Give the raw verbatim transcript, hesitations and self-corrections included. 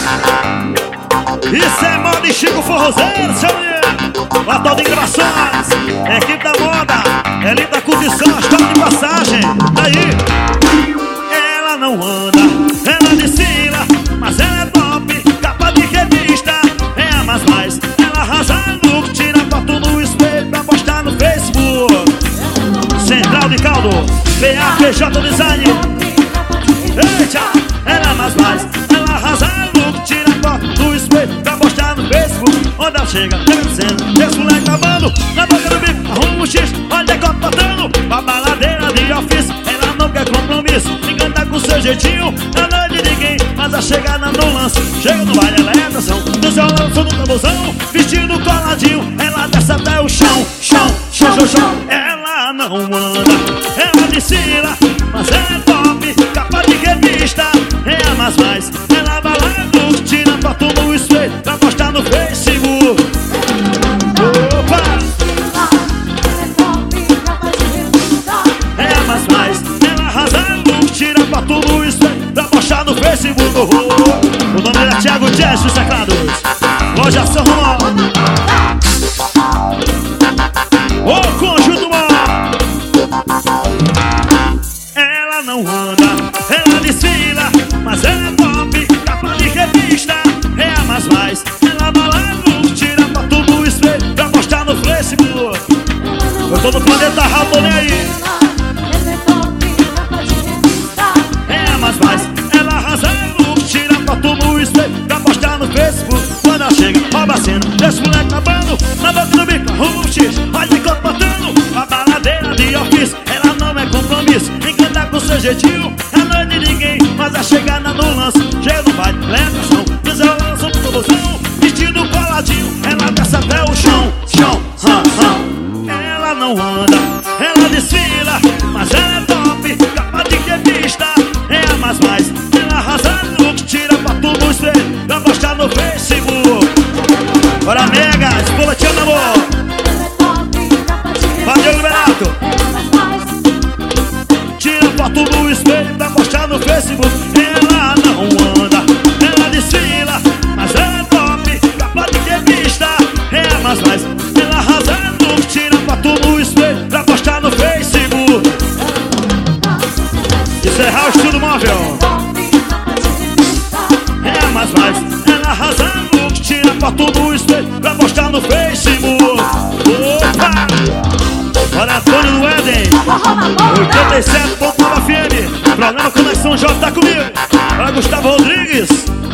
Isso é moda e Chico Forrozeiro, seu menino. Platão de gravações, equipe da moda, é linda curtição, história de passagem. Daí, ela não anda, ela desfila, mas ela é top, capa de revista. É a mais mais, ela arrasa look, tira foto no espelho pra postar no Facebook. Central de Caldo, B A P J Design. Eita, ela é mais mais, ela arrasa look, tira foto no espelho pra postar no Facebook. Onde ela chega, chega dizendo, esse moleque babando, na boca do bico, arruma um X, olha decote botando. Pra baladeira de ofício, ela não quer compromisso, encanta com seu jeitinho, ela não é de ninguém, mas a chegada no lance, chega no baile, ela é atração. Do seu lanço no tamborzão, vestido coladinho, ela desce até o chão, chão, chão, chão, chão. Ela não anda, ela desfila, mas ela é top, capa de revista. É a mais mais, ela vai lá e tira foto no espelho pra postar no Facebook. Opa! É a mais mais, ela arrasa look, tira foto no espelho pra postar no Facebook. O nome dele é Thiago Jazz, os teclados, Loja São Romão. O conjunto mó. Ela não anda, ela desfila, mas ela é top, capa de revista. É a mais mais, ela vai lá e tira foto no espelho pra postar no Facebook. Eu tô no planeta Ramone aí. É a mais mais, ela arrasa look, tira foto no espelho pra postar no Facebook. Quando ela chega, rouba a cena, deixa o moleque babando, na boca do bico, arruma um X, olha de copo botando. A baladeira de ofício, ela não é compromisso, encanta com seu jeitinho, ela não é de ninguém, mas a chegada no lance, chega no baile, leva ação, desenrola no tamborzão, vestido coladinho, ela desce até o chão, chão, hã, hã. Ela não anda, ela desfila, mas ela é top, capa de revista. É a mais mais, ela arrasa look, tira foto no espelho pra postar no Facebook. Bora nega, espoleteando amor. Valeu, Liberato. Tira foto no espelho pra postar no Facebook. Ela não anda, ela desfila, mas ela é top, capa de revista. É a mais mais, ela arrasa look, tira foto no espelho pra postar no Facebook. Encerrar o estudo móvel. É a mais mais, ela arrasa look, tira foto no espelho pra postar no Facebook. Opa! Olha Antônio do Éden, oitenta e sete ponto nove F M. Programa Conexão J tá comigo. Olha Gustavo Rodrigues.